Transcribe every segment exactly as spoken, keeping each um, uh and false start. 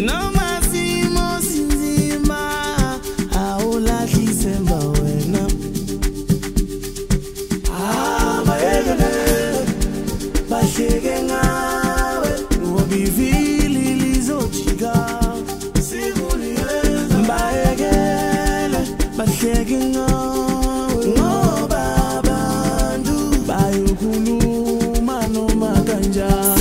noma simo sinzima awulahli isemba wena abayekele bahleke ngawe ngobivili lizojika sivulile bayekele bahleke ngawe ngoba abantu bayokhuluma noma kanjani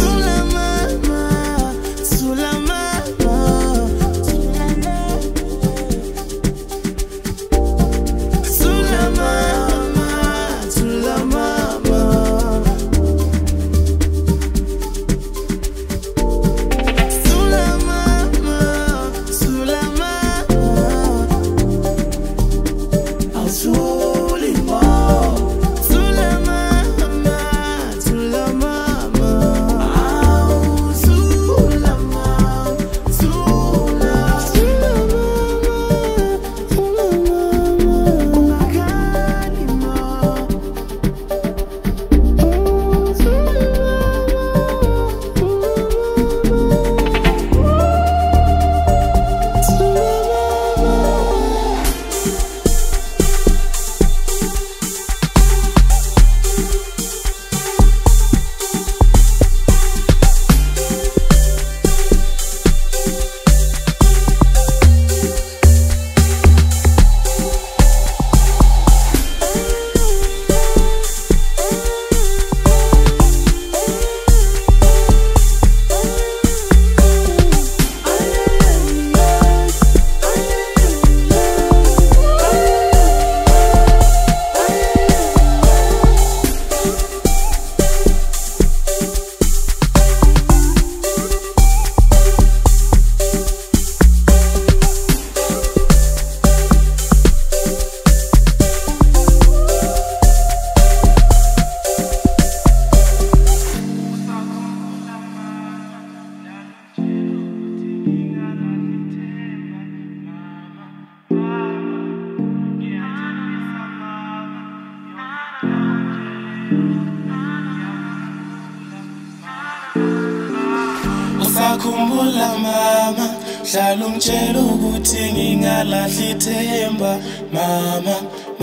Usakhumbula mama, hlala ungitshela ukuthi ngingalahli ithemba mama,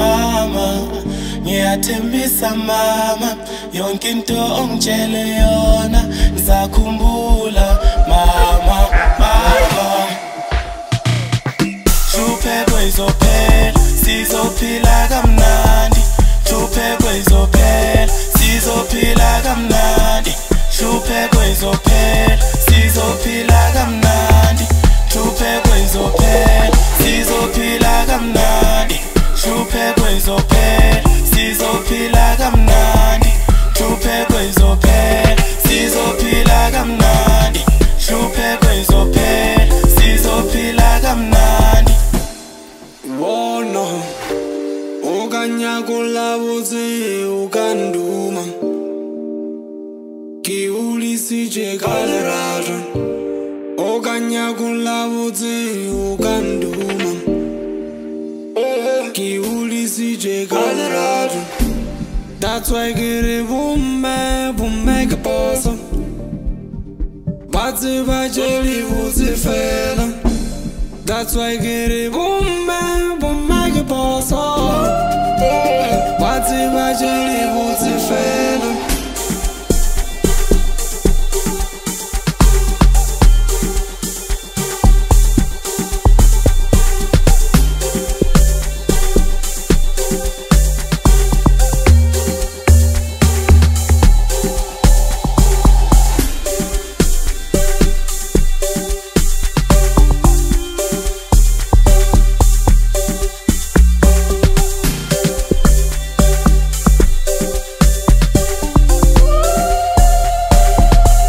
mama, ngiyathembisa mama, yonke into ongitshele yona ngizakhumbula mama, mama. Hlupheko izophela, sizophila kamnandi. Hlupheko izophela, sizophila kamnandi. Hlupheko izophela, sizophila kamnandi. Hlupheko izophela, sizophila kamnandi. Hlupheko izophela, sizophila kamnandi. Hlupheko izophela, sizophila kamnandi. Hlupheko izophela, sizophila kamnandi. Wona okanya kulabuzi ukanduma Kiulisije Colorado okanya kulabuzi ukanduma Kiulisije Colorado. That's why get it boom man boom make a boss Batsi bajeli buzi fela. That's why get it boom man boom make a boss Batsi bajeli buzi fela.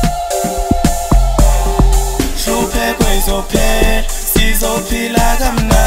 Sizophila kamnandi.